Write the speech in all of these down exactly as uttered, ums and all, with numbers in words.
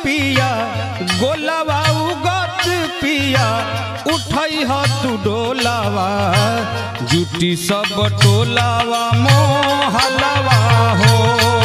पिया गोलावा उगत पिया उठई ह तू डोलावा जुटी सब टोलावा मोहलवा हो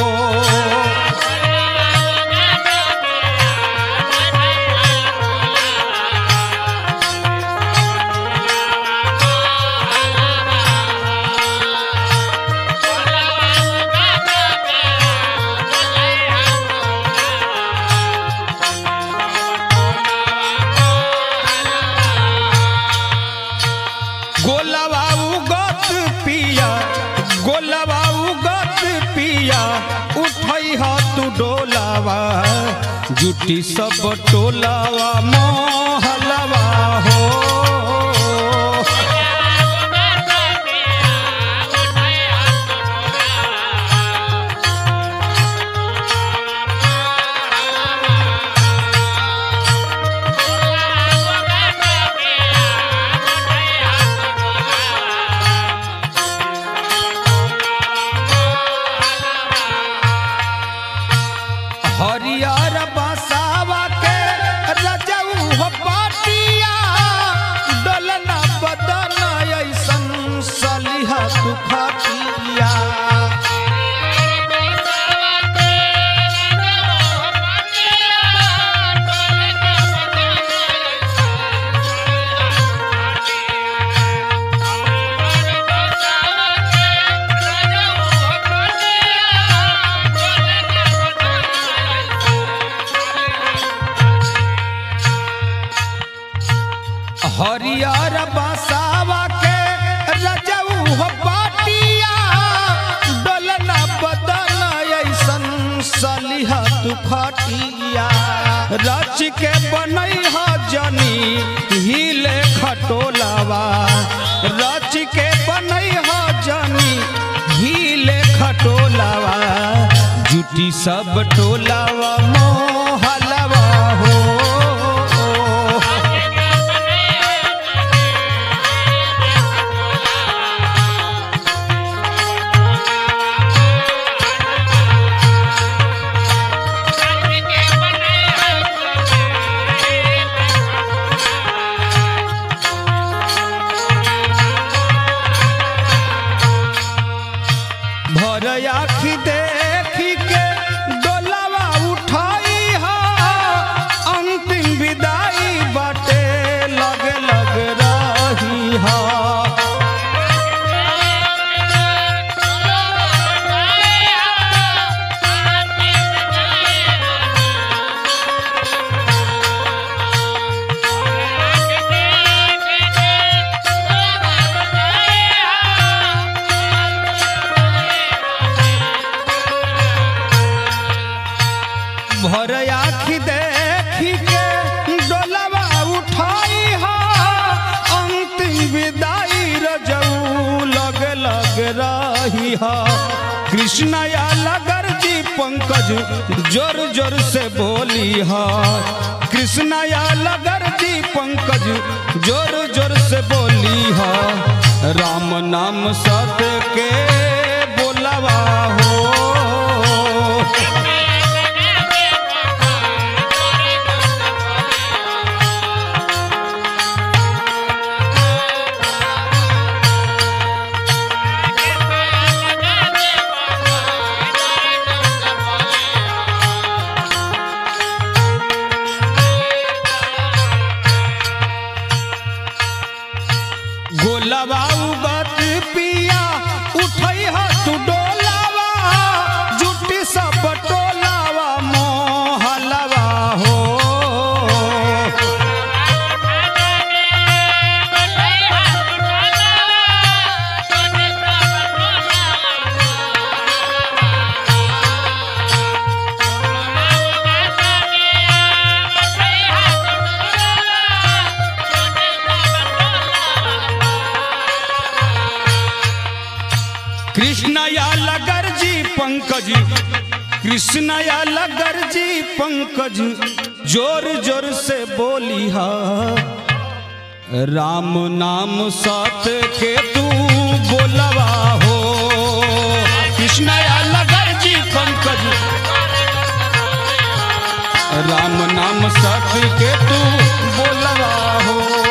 गोलावा उगत पिया गोलावा उगत पिया उठई ह तू डोलावा जुटी सब टोलावा मोहलवा हो हरियर बसावा के रजऊ हो पाटिया डोलना बदन ऐसन सलिहा तू खटिया हरियर बसावा के रजऊ हो पाटिया डोलना बदन ऐसन सलिहा तू खटिया रच के बनई ह जनी हिले खटोलावा रच के बनई ह जनी हिले खटोलावा जुटी सब टोलावा मोहलवा हो भर आखी देखी के डोलावा उठाई हा अंतिम विदाई बाटे लग लग रही हा भर आखी देखी के डोलावा उठाई हा अंतिम विदाई रजऊ लग लग रही हा कृष्ण या लगर जी पंकज जोर जोर से बोली हा कृष्ण या लगर जी पंकज जोर जोर से बोली हा राम नाम सत्य के बोलावा हो गोलावा उगत पिया उठई ह तू डोलावा जुटी सब टोलावा मोहलवा हो कृष्ण या लगर जी पंकज कृष्ण या लगर जी पंकज जोर जोर से बोली हा राम नाम सत्य के तू बोलवा हो कृष्ण या लगर जी पंकज राम नाम सत्य के तू बोलवा हो।